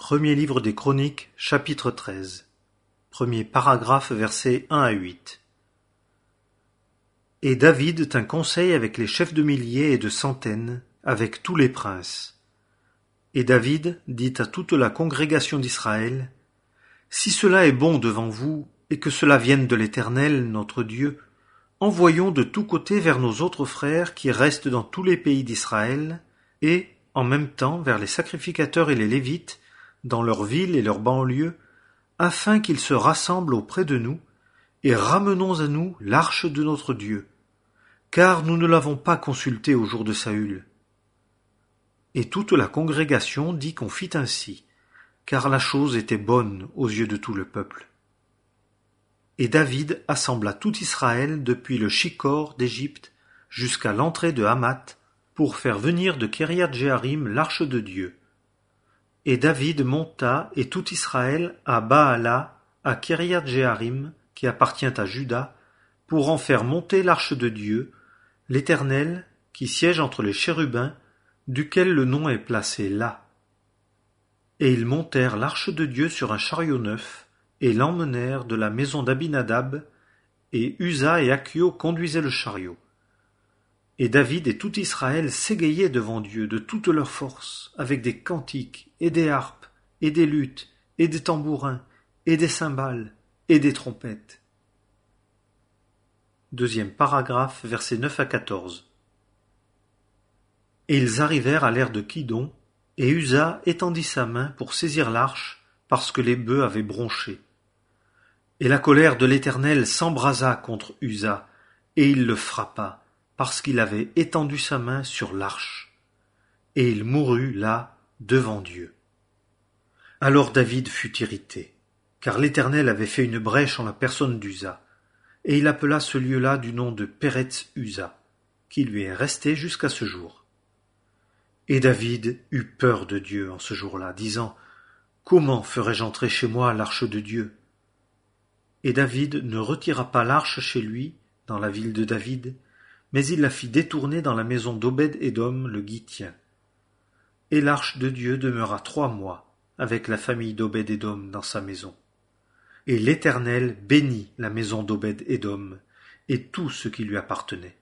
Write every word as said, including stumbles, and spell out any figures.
Premier livre des Chroniques, chapitre treize. Premier paragraphe, versets un à huit. Et David tint conseil avec les chefs de milliers et de centaines, avec tous les princes. Et David dit à toute la congrégation d'Israël: Si cela est bon devant vous, et que cela vienne de l'Éternel, notre Dieu, envoyons de tous côtés vers nos autres frères qui restent dans tous les pays d'Israël, et, en même temps, vers les sacrificateurs et les Lévites, dans leurs villes et leurs banlieues, afin qu'ils se rassemblent auprès de nous, et ramenons à nous l'arche de notre Dieu, car nous ne l'avons pas consultée au jour de Saül. Et toute la congrégation dit qu'on fit ainsi, car la chose était bonne aux yeux de tout le peuple. Et David assembla tout Israël depuis le Shicor d'Égypte jusqu'à l'entrée de Hamath, pour faire venir de Kiriath-Jéarim l'arche de Dieu. Et David monta et tout Israël à Baala, à Kiriath-Jéarim, qui appartient à Juda, pour en faire monter l'arche de Dieu, l'Éternel, qui siège entre les chérubins, duquel le nom est placé là. Et ils montèrent l'arche de Dieu sur un chariot neuf, et l'emmenèrent de la maison d'Abinadab, et Uza et Achio conduisaient le chariot. Et David et tout Israël s'égayaient devant Dieu de toute leur force, avec des cantiques, et des harpes, et des luths, et des tambourins, et des cymbales, et des trompettes. Deuxième paragraphe, versets neuf à quatorze. Et ils arrivèrent à l'ère de Kidon, et Uza étendit sa main pour saisir l'arche, parce que les bœufs avaient bronché. Et la colère de l'Éternel s'embrasa contre Uza, et il le frappa, parce qu'il avait étendu sa main sur l'arche. Et il mourut là, devant Dieu. Alors David fut irrité, car l'Éternel avait fait une brèche en la personne d'Uza, et il appela ce lieu-là du nom de Péretz Uza, qui lui est resté jusqu'à ce jour. Et David eut peur de Dieu en ce jour-là, disant: Comment ferai-je entrer chez moi l'arche de Dieu? Et David ne retira pas l'arche chez lui, dans la ville de David, mais il la fit détourner dans la maison d'Obed-Édom le Gittien. Et l'arche de Dieu demeura trois mois avec la famille d'Obed-Édom dans sa maison. Et l'Éternel bénit la maison d'Obed-Édom et tout ce qui lui appartenait.